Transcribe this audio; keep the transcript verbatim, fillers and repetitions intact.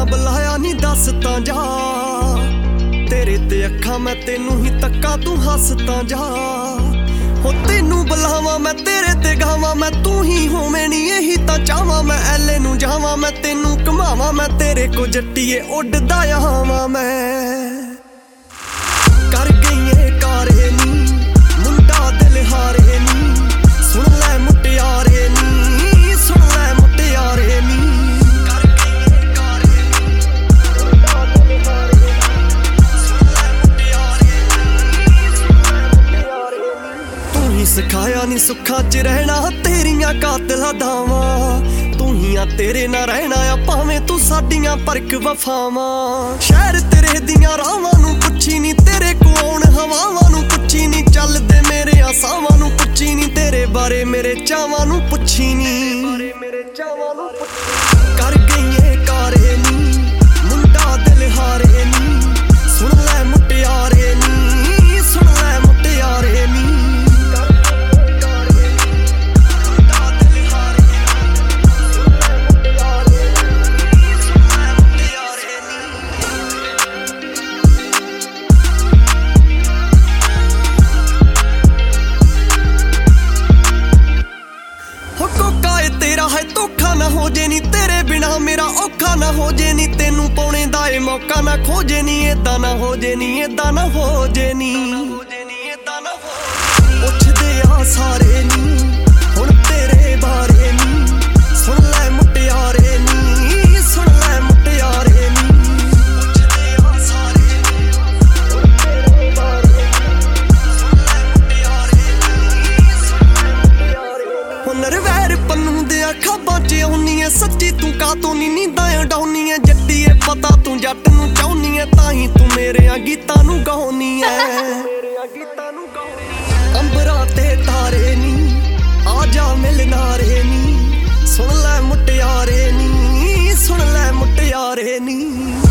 बुलाया नी दस तां जा, तेरे ते अखां मैं तेनू ही तक्का तू हस तां जा। हो तेनू बुलावा मैं तेरे ते गावां मैं, तू ही होवे नी यही तां चाहवां मैं। ऐले नू जावां मैं तेनू घुमावां मैं, तेरे को जट्टीए उड्डदा आवां मैं। कर गई कारे नी मुंडा दिल हारे नी, सुन लै मुटियारे नी, सुन लै मुटियारे नी। कर गई कारे नी मुंडा दिल हारे नी, सुन लै मुटियारे नी, सुन लै मुटियारे नी। तू ही सिखाया नी सुखा च रहना तेरियां कातला दावां, तू ही आ तेरे ना रहना आ भावें तू साडियां परख वफावां। शहर तेरे दियां रावां नू पुछी नी, तेरे को आउण हवावां नू पुछी नी, चलदे मेरे आसावां नू पुछी नी, तेरे बारे मेरे चावां नू पुछी नी। कर गई कारे नी मुंडा दिल हारे नी, सुन लै मुटियारे नी, सुन लै मुटियारे नी। तेरा है धोखा ना हो जे नी, तेरे बिना मेरा औखा ना हो जे नी, तेनू पाने दा ए मौका ना खोजे नी। एदा ना हो जे नी, एदा ना हो जे नी, पुछदे आ सारे नी हुण तेरे बारे नी, सुन लै मुटियारे नी, सुन लै मुटियारे नी। पुछदे आ सारे नी हुण तेरे बारे नी, सुन लै मुटियारे नी, सुन लै मुटियारे नी। हुनर वैर पन्नू खाबां च आउनी ऐ सच्ची, तू कातों नी नींदां उडाउनी ऐ। जट्टीए पता तू जट नू चाहुनी ऐ, तां ही तू मेरेयां गीतां नू गाउनी ऐ। अंबरां ते तारे नी आजा मिल नारे नी, सुन लै मुटियारे नी, सुन लै मुटियारे नी।